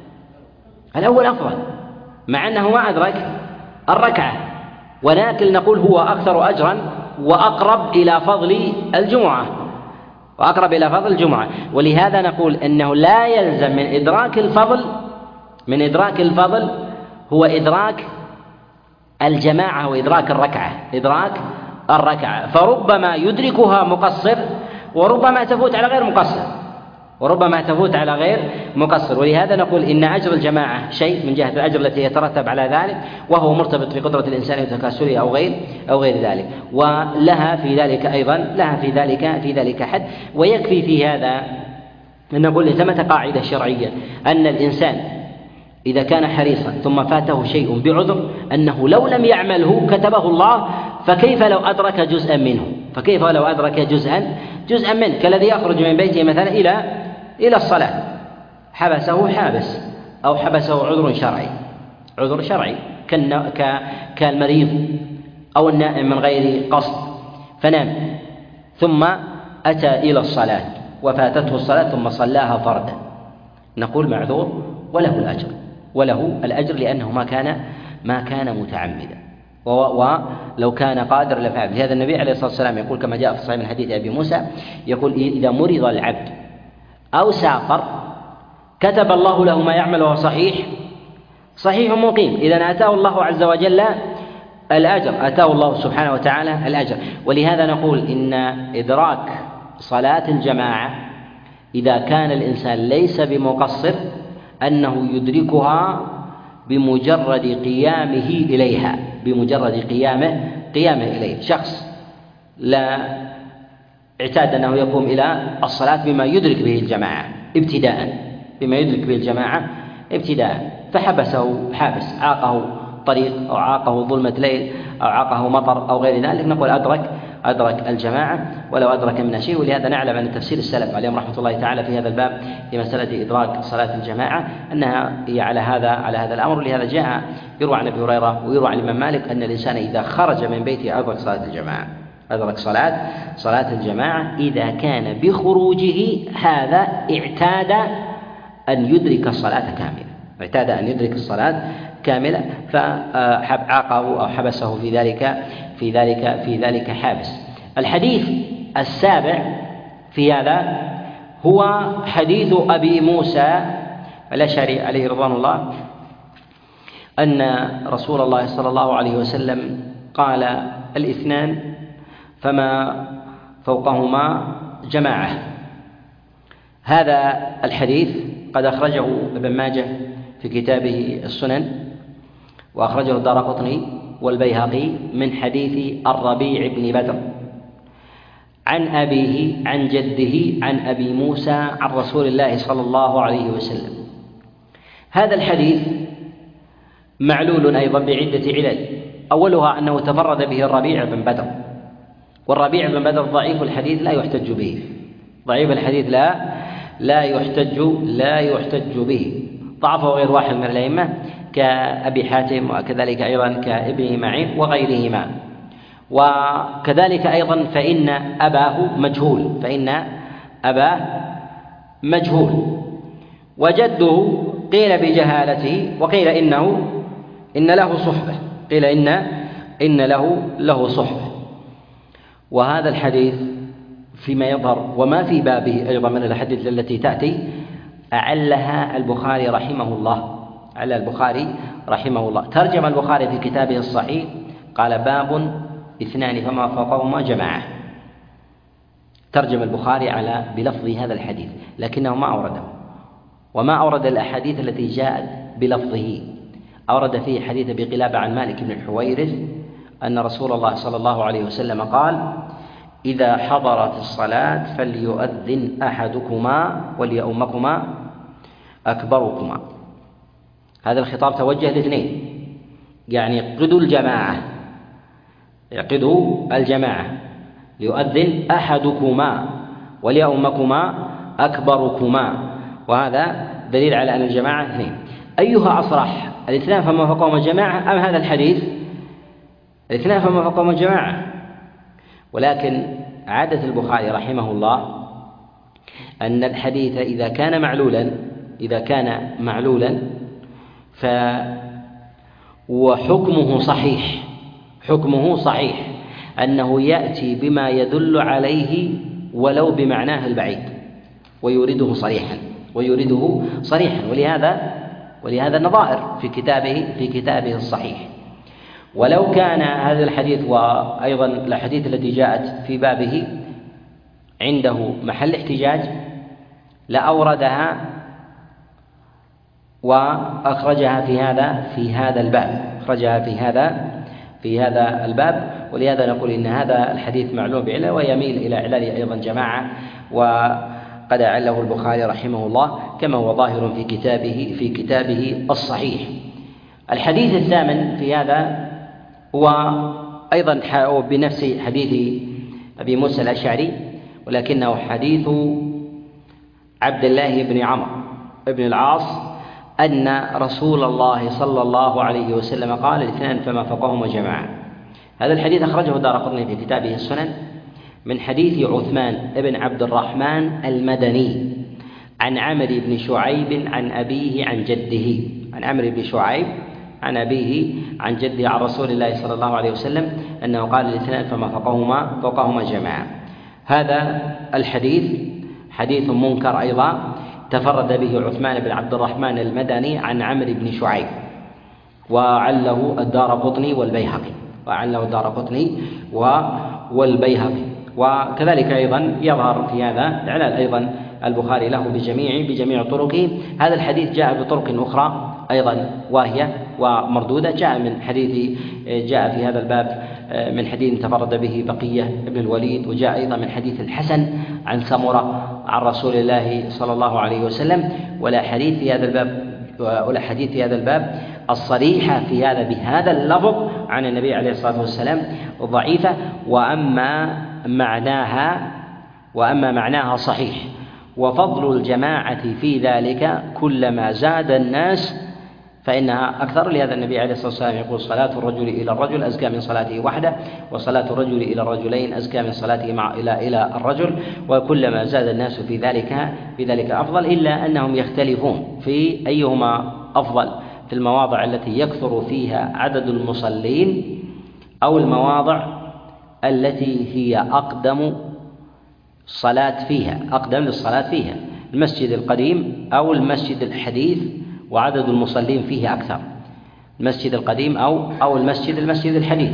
الأول أفضل، مع أنه ما أدرك الركعة، ولكن نقول هو أكثر أجرا وأقرب إلى فضل الجمعة وأقرب إلى فضل الجمعة. ولهذا نقول أنه لا يلزم من إدراك الفضل من إدراك الفضل هو إدراك الجماعة وإدراك الركعة إدراك الركعة فربما يدركها مقصر وربما تفوت على غير مقصر وربما تفوت على غير مقصر. ولهذا نقول إن أجر الجماعة شيء من جهة الأجر التي يترتب على ذلك، وهو مرتبط بقدرة الإنسان وتكاسله أو غير أو غير ذلك، ولها في ذلك أيضا لها في ذلك في ذلك حد. ويكفي في هذا أن نقول ثمة قاعدة شرعية أن الإنسان إذا كان حريصا ثم فاته شيء بعذر أنه لو لم يعمله كتبه الله، فكيف لو أدرك جزءا منه فكيف لو أدرك جزءا جزءا منه كالذي يخرج من بيته مثلا إلى إلى الصلاة، حبسه حابس أو حبسه عذر شرعي عذر شرعي كالمريض أو النائم من غير قصد فنام ثم أتى إلى الصلاة وفاتته الصلاة ثم صلاها فردا، نقول معذور وله الأجر وله الأجر لأنه ما كان ما كان متعمدا، ولو كان قادر لفعل. لهذا النبي عليه الصلاة والسلام يقول كما جاء في صحيح من حديث أبي موسى يقول إذا مرض العبد أو سافر كتب الله له ما يعمل وهو صحيح صحيح مقيم، إذا آتاه الله عز وجل الأجر آتاه الله سبحانه وتعالى الأجر. ولهذا نقول إن إدراك صلاة الجماعة إذا كان الإنسان ليس بمقصر أنه يدركها بمجرد قيامه إليها بمجرد قيامه قيامه إليه. شخص لا اعتاد أنه يقوم إلى الصلاة بما يدرك به الجماعة ابتداء بما يدرك به الجماعة ابتداء فحبسه حابس عاقه طريق أو عاقه ظلمة ليل أو عاقه مطر أو غير ذلك، نقول أدرك أدرك الجماعة ولو أدرك من شيء. ولهذا نعلم أن تفسير السلف عليهم رحمة الله تعالى في هذا الباب في مسألة إدراك صلاة الجماعة أنها هي على هذا على هذا الأمر. لهذا جاء يروى عن أبي هريرة ويروى عن الإمام مالك أن الإنسان إذا خرج من بيته أدرك صلاة الجماعة أدرك صلاة صلاة الجماعة إذا كان بخروجه هذا اعتاد أن يدرك الصلاة كاملة اعتاد أن يدرك الصلاة كاملة فعاقه أو حبسه في ذلك في ذلك في ذلك حابس. الحديث السابع في هذا هو حديث أبي موسى الأشعري عليه رضوان الله أن رسول الله صلى الله عليه وسلم قال: الاثنان فما فوقهما جماعة. هذا الحديث قد أخرجه ابن ماجه في كتابه السنن، وأخرجه الدارقطني والبيهقي من حديث الربيع بن بدر عن أبيه عن جده عن أبي موسى عن رسول الله صلى الله عليه وسلم. هذا الحديث معلول أيضا بعدة علل، أولها أنه تفرد به الربيع بن بدر، والربيع بن بدر ضعيف الحديث لا يحتج به ضعيف الحديث لا لا يحتج لا يحتج به ضعفه غير واحد من الأئمة كأبي حاتم وكذلك أيضا كابن معين وغيرهما. وكذلك أيضا فإن أباه مجهول فإن أباه مجهول وجده قيل بجهالته وقيل إنه إن له صحبة قيل إن إن له له صحبة. وهذا الحديث فيما يظهر وما في بابه أيضا من الأحاديث التي تأتي أعلها البخاري رحمه الله على البخاري رحمه الله. ترجم البخاري في كتابه الصحيح قال: باب اثنان فما فوقهما جماعة. ترجم البخاري على بلفظ هذا الحديث لكنه ما أورده، وما أورد الأحاديث التي جاءت بلفظه. أورد فيه حديث أبي قلابة عن مالك بن الحويرث أن رسول الله صلى الله عليه وسلم قال: إذا حضرت الصلاة فليؤذن أحدكما وليؤمكما أكبركما. هذا الخطاب توجه لاثنين، يعني اعقدوا الجماعة اعقدوا الجماعة ليؤذن أحدكما وليؤمكما أكبركما. وهذا دليل على أن الجماعة اثنين. أيها أصرح، الاثنان فما فوقهما جماعة أم هذا الحديث؟ الاثنان فما فوقهما جماعة. ولكن عادة البخاري رحمه الله أن الحديث إذا كان معلولا إذا كان معلولا ف وحكمه صحيح حكمه صحيح أنه يأتي بما يدل عليه ولو بمعناه البعيد ويريده صريحا ويريده صريحا ولهذا ولهذا النظائر في كتابه في كتابه الصحيح. ولو كان هذا الحديث وأيضا الأحاديث التي جاءت في بابه عنده محل احتجاج لأوردها وأخرجها في هذا في هذا الباب أخرجها في هذا في هذا الباب ولهذا نقول إن هذا الحديث معلوم بعلة ويميل إلى علله أيضا جماعة، وقد أعله البخاري رحمه الله كما هو ظاهر في كتابه في كتابه الصحيح. الحديث الثامن في هذا هو أيضا بنفس حديث أبي موسى الأشعري ولكنه حديث عبد الله بن عمرو بن العاص أن رسول الله صلى الله عليه وسلم قال: الاثنان فما فوقهما جماعة. هذا الحديث أخرجه الدارقطني في كتابه السنن من حديث عثمان بن عبد الرحمن المدني عن عمرو بن شعيب عن أبيه عن جده عن عمرو بن شعيب عن أبيه عن جده عن رسول الله صلى الله عليه وسلم أنه قال: الاثنان فما فوقهما فوقهما جماعة. هذا الحديث حديث منكر أيضا تفرد به عثمان بن عبد الرحمن المدني عن عمرو بن شعيب وعله الدارقطني والبيهقي وعله الدارقطني والبيهقي وكذلك أيضا يظهر في هذا إعلال أيضا البخاري له بجميع بجميع طرقه. هذا الحديث جاء بطرق أخرى أيضا واهية ومردودة، جاء من حديث جاء في هذا الباب من حديث تفرد به بقية بن الوليد، وجاء أيضا من حديث الحسن عن سمرة عن رسول الله صلى الله عليه وسلم. ولا حديث في هذا الباب ولا حديث في هذا الباب الصريحة في هذا بهذا اللفظ عن النبي عليه الصلاة والسلام ضعيفة، وأما معناها وأما معناها صحيح. وفضل الجماعة في ذلك كلما زاد الناس فإنها أكثر، لهذا النبي عليه الصلاة والسلام يقول: صلاة الرجل إلى الرجل أزكى من صلاته وحده، وصلاة الرجل إلى الرجلين أزكى من صلاته مع إلى إلى الرجل. وكلما زاد الناس في ذلك في ذلك أفضل، إلا أنهم يختلفون في أيهما أفضل، في المواضع التي يكثر فيها عدد المصلين أو المواضع التي هي أقدم صلاة فيها أقدم للصلاة فيها، المسجد القديم أو المسجد الحديث وعدد المصلين فيه أكثر، المسجد القديم أو أو المسجد المسجد الحديث.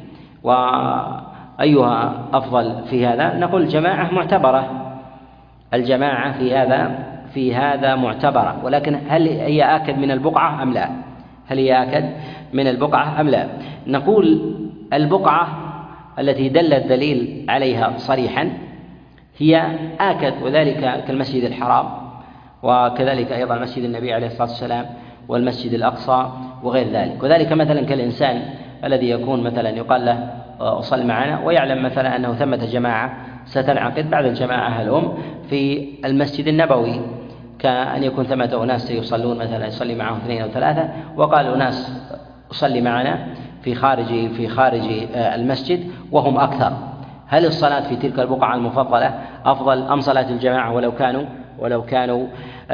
وأيها أفضل في هذا؟ نقول الجماعة معتبرة، الجماعة في هذا في هذا معتبرة، ولكن هل هي آكد من البقعة أم لا؟ هل هي آكد من البقعة أم لا؟ نقول البقعة التي دل الدليل عليها صريحا هي آكد، وذلك كالمسجد الحرام، وكذلك أيضا مسجد النبي عليه الصلاة والسلام والمسجد الأقصى وغير ذلك. وذلك مثلا كالإنسان الذي يكون مثلا يقال له صل معنا، ويعلم مثلا أنه ثمة جماعة ستنعقد بعد الجماعة الأم في المسجد النبوي، كأن يكون ثمة أناس سيصلون مثلا يصلي معهم اثنين أو ثلاثة، وقالوا ناس صلي معنا في خارج في خارج المسجد وهم أكثر، هل الصلاة في تلك البقعة المفضلة أفضل أم صلاة الجماعة ولو كانوا ولو كانوا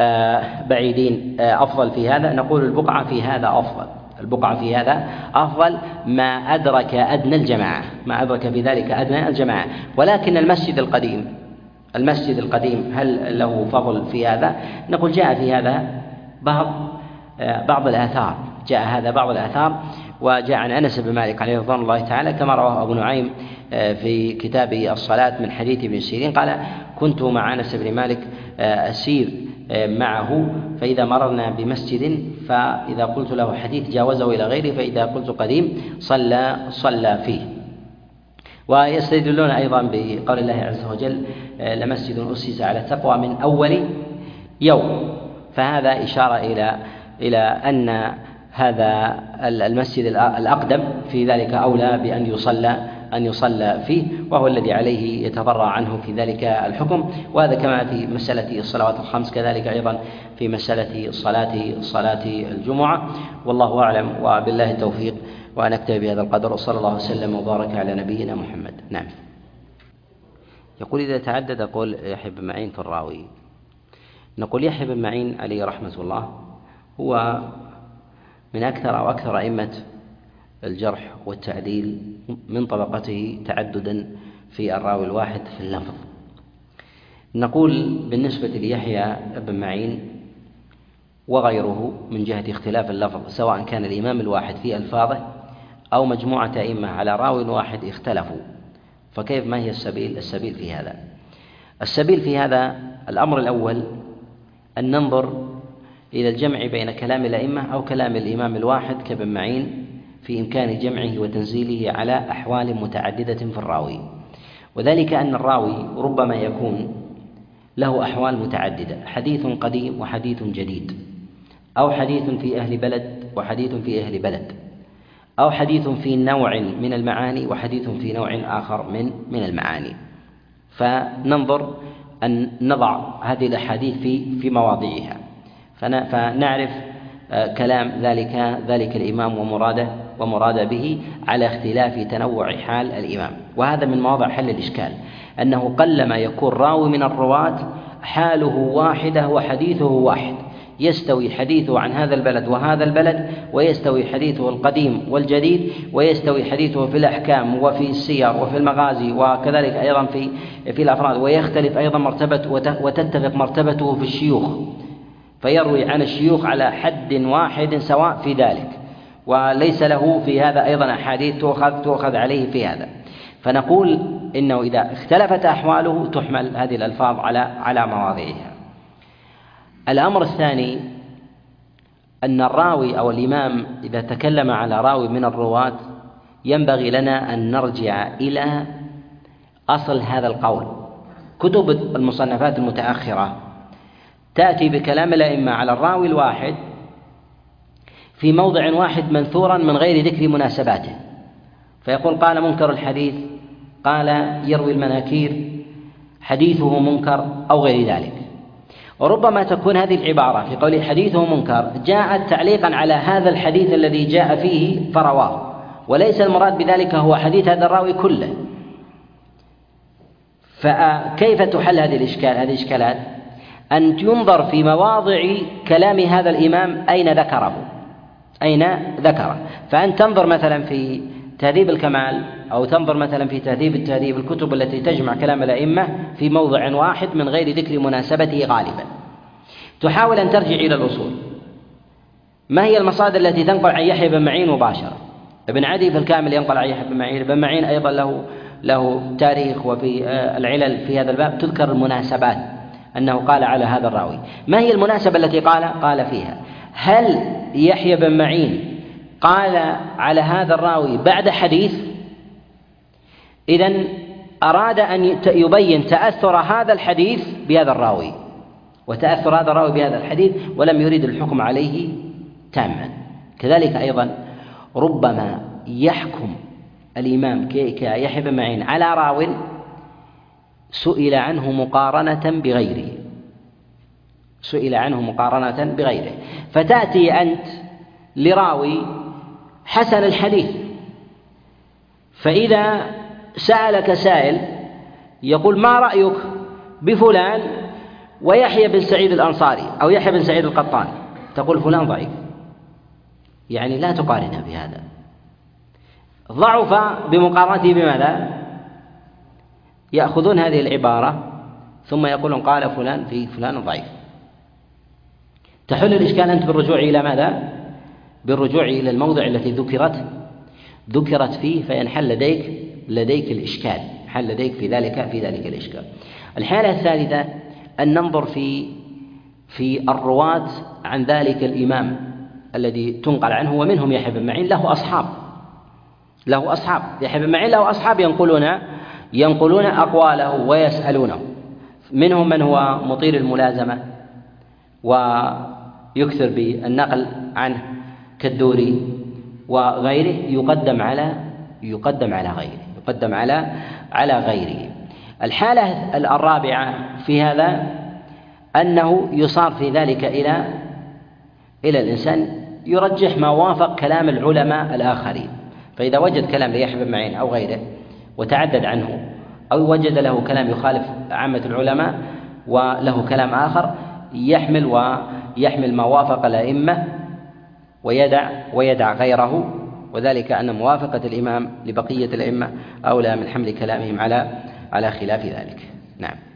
بعيدين أفضل في هذا؟ نقول البقعة في هذا أفضل، البقعة في هذا أفضل ما أدرك أدنى الجماعة، ما أدرك بذلك أدنى الجماعة. ولكن المسجد القديم المسجد القديم هل له فضل في هذا؟ نقول جاء في هذا بعض بعض الآثار، جاء هذا بعض الآثار، وجاء عن أنس بن مالك عليه رضوان الله تعالى كما رواه أبو نعيم في كتاب الصلاة من حديث ابن سيرين قال: كنت مع أنس بن مالك أسير معه، فإذا مررنا بمسجد فإذا قلت له حديث جاوزه إلى غيره، فإذا قلت قديم صلى صلى فيه. ويستدلون أيضا بقول الله عز وجل: لمسجد أسس على التقوى من أول يوم، فهذا إشارة إلى إلى أن هذا المسجد الأقدم في ذلك أولى بأن يصلى أن يصلى فيه، وهو الذي عليه يتفرع عنه في ذلك الحكم. وهذا كما في مسألة الصلوات الخمس كذلك أيضا في مسألة صلاة صلاة الجمعة. والله أعلم وبالله التوفيق، وأن أكتفي بهذا القدر، وصلى الله وسلم وبارك على نبينا محمد. نعم. يقول: إذا تعدد قول يحيى بن معين في الراوي، نقول يحيى بن معين عليه رحمة الله هو من أكثر أو أكثر أئمة الجرح والتعديل من طبقته تعددا في الراوي الواحد في اللفظ. نقول بالنسبة ليحيى بن معين وغيره من جهة اختلاف اللفظ، سواء كان الإمام الواحد في ألفاظه أو مجموعة أئمة على راوي واحد اختلفوا، فكيف ما هي السبيل السبيل في هذا؟ السبيل في هذا الأمر الأول أن ننظر إلى الجمع بين كلام الأئمة أو كلام الإمام الواحد كابن معين في إمكان جمعه وتنزيله على أحوال متعددة في الراوي، وذلك أن الراوي ربما يكون له أحوال متعددة، حديث قديم وحديث جديد، أو حديث في أهل بلد وحديث في أهل بلد، أو حديث في نوع من المعاني وحديث في نوع آخر من من المعاني. فننظر أن نضع هذه الأحاديث في في مواضعها، فنعرف كلام ذلك ذلك الإمام ومراده ومراد به على اختلاف تنوع حال الإمام. وهذا من مواضع حل الإشكال، أنه قلما يكون راوي من الرواة حاله واحدة وحديثه واحد، يستوي حديثه عن هذا البلد وهذا البلد، ويستوي حديثه القديم والجديد، ويستوي حديثه في الأحكام وفي السير وفي المغازي، وكذلك أيضا في في الأفراد، ويختلف أيضا مرتبة وتتفق مرتبته في الشيوخ، فيروي عن الشيوخ على حد واحد سواء في ذلك، وليس له في هذا أيضا أحاديث تؤخذ تؤخذ عليه في هذا. فنقول إنه إذا اختلفت أحواله تحمل هذه الألفاظ على على مواضعها. الأمر الثاني أن الراوي أو الإمام إذا تكلم على راوي من الرواة ينبغي لنا أن نرجع إلى أصل هذا القول. كتب المصنفات المتأخرة تأتي بكلام الأئمة على الراوي الواحد في موضع واحد منثورا من غير ذكر مناسباته، فيقول قال منكر الحديث، قال يروي المناكير، حديثه منكر أو غير ذلك. وربما تكون هذه العبارة في قوله حديثه منكر جاءت تعليقا على هذا الحديث الذي جاء فيه فرواه، وليس المراد بذلك هو حديث هذا الراوي كله. فكيف تحل هذه الإشكال هذه الإشكالات؟ أن ينظر في مواضع كلام هذا الإمام أين ذكره أين ذكره فأن تنظر مثلا في تهذيب الكمال أو تنظر مثلا في تهذيب التهذيب، الكتب التي تجمع كلام الأئمة في موضع واحد من غير ذكر مناسبته غالبا. تحاول أن ترجع إلى الأصول. ما هي المصادر التي تنقل عن يحيى بن معين مباشرة؟ ابن عدي في الكامل ينقل عن يحيى بن معين، ابن معين أيضا له له تاريخ، وفي العلل في هذا الباب تذكر المناسبات أنه قال على هذا الراوي. ما هي المناسبة التي قال قال فيها؟ هل يحيى بن معين قال على هذا الراوي بعد حديث؟ إذن أراد أن يبين تأثر هذا الحديث بهذا الراوي وتأثر هذا الراوي بهذا الحديث، ولم يريد الحكم عليه تاما. كذلك أيضا ربما يحكم الإمام كيحيى بن معين على راو سئل عنه مقارنة بغيره سئل عنه مقارنة بغيره فتأتي أنت لراوي حسن الحديث، فإذا سألك سائل يقول ما رأيك بفلان ويحيى بن سعيد الأنصاري أو يحيى بن سعيد القطان، تقول فلان ضعيف، يعني لا تقارنه بهذا، ضعف بمقارنته بماذا؟ يأخذون هذه العبارة ثم يقولون قال فلان في فلان ضعيف. تحل الإشكال أنت بالرجوع إلى ماذا؟ بالرجوع إلى الموضع التي ذكرت ذكرت فيه، فينحل لديك لديك الإشكال، حل لديك في ذلك في ذلك الإشكال. الحالة الثالثة أن ننظر في في الرواة عن ذلك الإمام الذي تنقل عنه، ومنهم يحيى بن معين له أصحاب له أصحاب يحيى بن معين له أصحاب ينقلون ينقلون أقواله ويسألونه، منهم من هو مطيل الملازمة ويكثر بالنقل عنه كالدوري وغيره، يقدم على يقدم على غيره يقدم على على غيره. الحالة الرابعة في هذا أنه يصار في ذلك إلى إلى الإنسان يرجح ما وافق كلام العلماء الآخرين، فإذا وجد كلام ليحيى بن معين أو غيره وتعدد عنه، أو وجد له كلام يخالف عامة العلماء وله كلام آخر، يحمل ويحمل ما وافق الأئمة ويدع ويدع غيره، وذلك أن موافقة الإمام لبقية الأئمة أولى من حمل كلامهم على على خلاف ذلك. نعم.